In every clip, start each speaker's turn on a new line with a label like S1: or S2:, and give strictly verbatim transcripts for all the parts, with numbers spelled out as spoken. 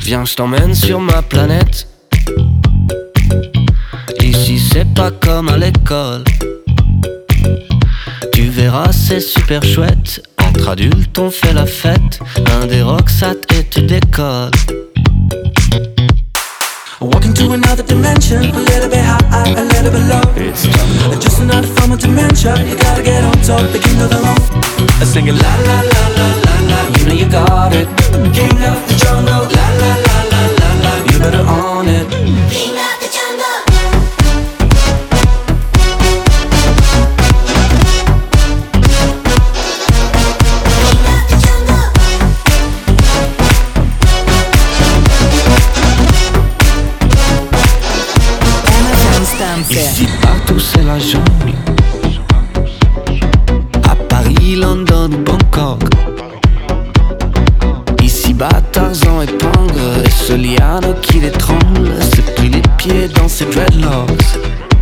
S1: Viens, je t'emmène sur ma planète. Ici c'est pas comme à l'école. Tu verras c'est super chouette. Entre adultes on fait la fête. Un des rocksat et tu décolles.
S2: Walking to another dimension, a little bit high, a little bit low.
S1: It's jungle.
S2: Just another form of dementia. You gotta get on top, the king of the road. I sing it la la la la la la.
S1: You know you got it.
S2: King of the jungle. La la la la la la.
S1: You better own it.
S3: King of the jungle.
S1: Ici partout c'est la jungle. À Paris, London ou Bangkok. Ici bas Tarzan épingle et ce liane qui l'étrangle. C'est pris les pieds dans ses dreadlocks.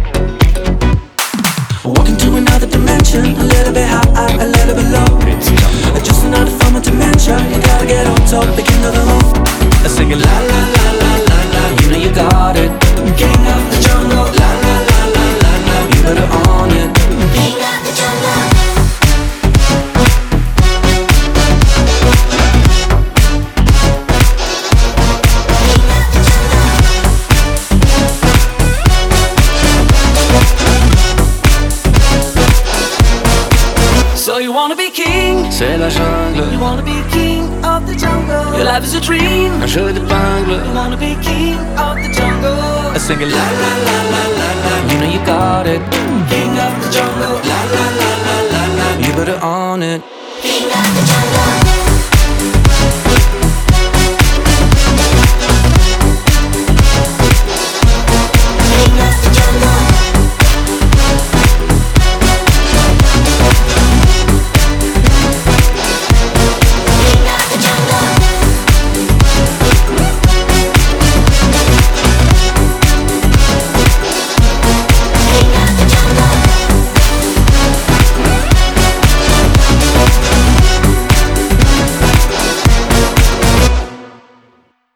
S2: Walking to another dimension, a little bit high, a little bit low.
S1: It's jungle.
S2: Just another form of dementia. You gotta get on top, the king of the road. I sing it la la la la la la.
S1: You know you got it.
S2: King of the jungle. La la la la la la.
S1: You better own it.
S3: King of the jungle.
S2: So you wanna be king?
S1: C'est la jungle.
S2: You wanna be king of the jungle? Your life is a dream.
S1: Un jeu d'épingle.
S2: You wanna be king of the jungle? I sing it la la la la la la.
S1: You know you got it.
S2: King of the jungle. La la la la la la.
S1: You better own it.
S3: King of the jungle.